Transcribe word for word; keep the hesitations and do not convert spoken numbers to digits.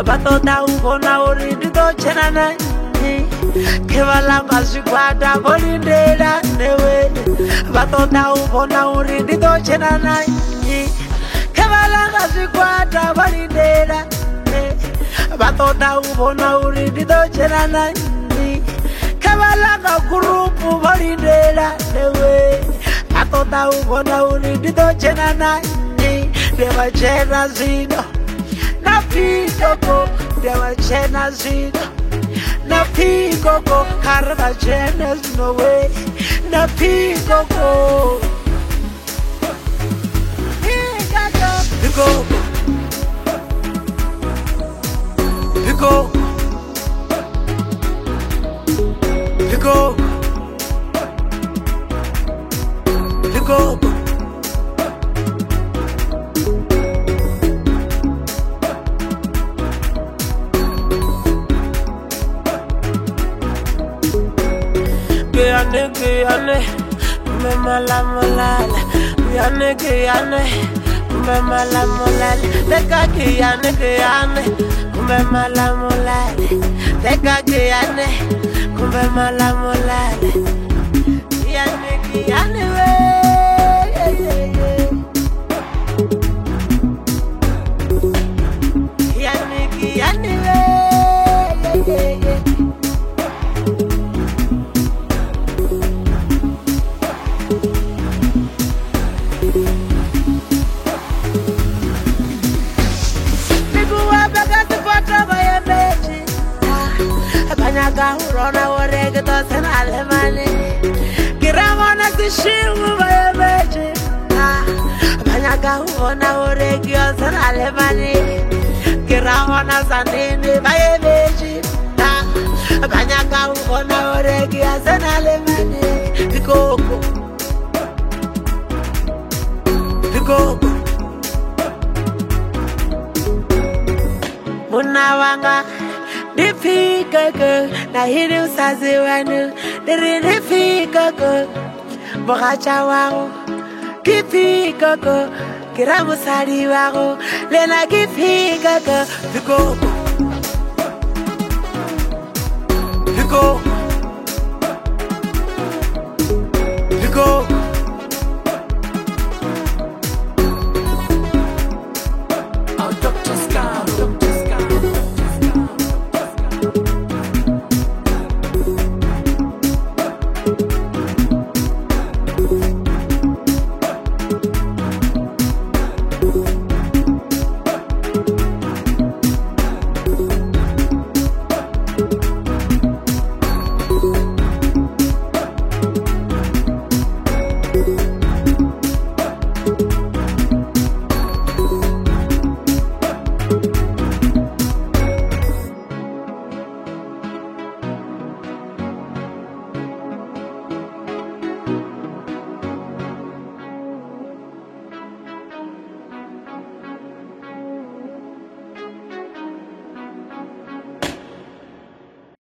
batota ubona uri ndito chena na kevala mazigwada bolindela newe batota ubona uri ndito chena na kevala mazigwada bolindela batota ubona uri ndito chena na kevala ka grupu bolindela newe batota ubona uri ndito chena na deva chena zino na piko deva chena zino na piko karva chena no way na piko piko piko piko piko Guyane, Guyane, me mala molala. Guyane, Guyane, me mala molala. Teka Guyane, Guyane, me mala molala. Teka Guyane, me mala molala. Guyane, Guyane, we. Guyane, Guyane, we. Banyaga urona orege to senale mane kiramona tishimu bayebeje banyaga urona orege to senale mane kiramona sanene bayebeje banyaga urona orege to senale mane bikoko bikoko munawanga Difika go, na hiri usazi wanu. Diri difika go, bogacha wangu. Difika go, kiramu sari wangu. Lena difika go, biko, biko.